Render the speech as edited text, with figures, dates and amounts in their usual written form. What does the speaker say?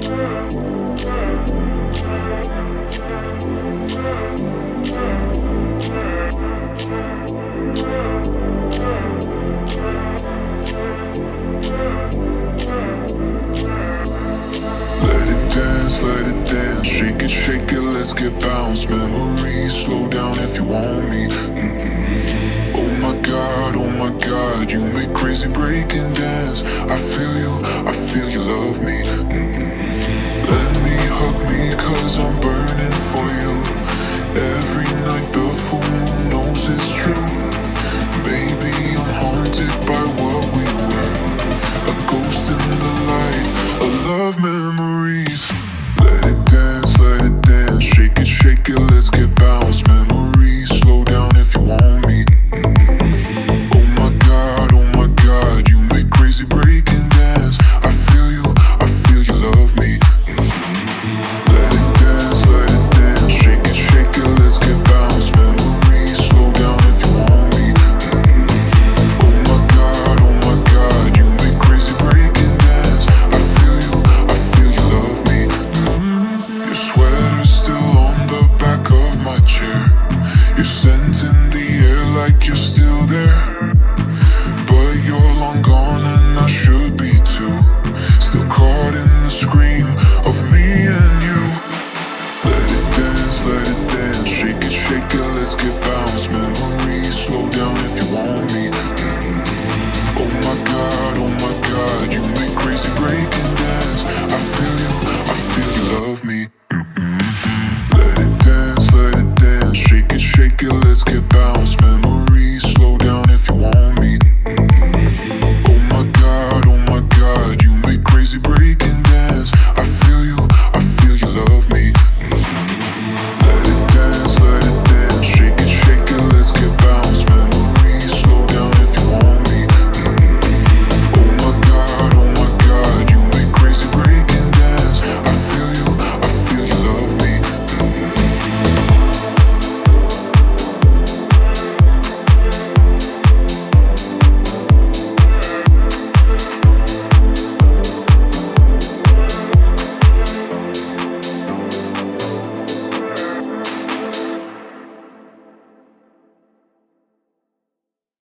Let it dance, shake it, let's get bounce. Memories, slow down if you want me. Oh my God, you make crazy breaking dance. I feel you love me. Let me hug me, cause I'm burning for you. Every night the full moon knows it's true. Baby, I'm haunted by what we were. A ghost in the light, a love memories. Let it dance, shake it, let's get bounce. Memories, slow down if you want me. Oh my God, you make crazy breaking dance. I feel you love me. Let it dance, shake it, let's get bounce. Memories, slow down if you want me. Oh my God, you make crazy breaking dance. I feel you love me. Your sweater's still on the back of my chair. Your scent in the air like you're still there. But you're long gone and I should be too. Still caught in the scream of me and you. Let it dance, shake it, let's get bounce. Memories, slow down if you want me. Oh my God, you make crazy breaking dance. I feel you love me. Let it dance, shake it, let's get bounce.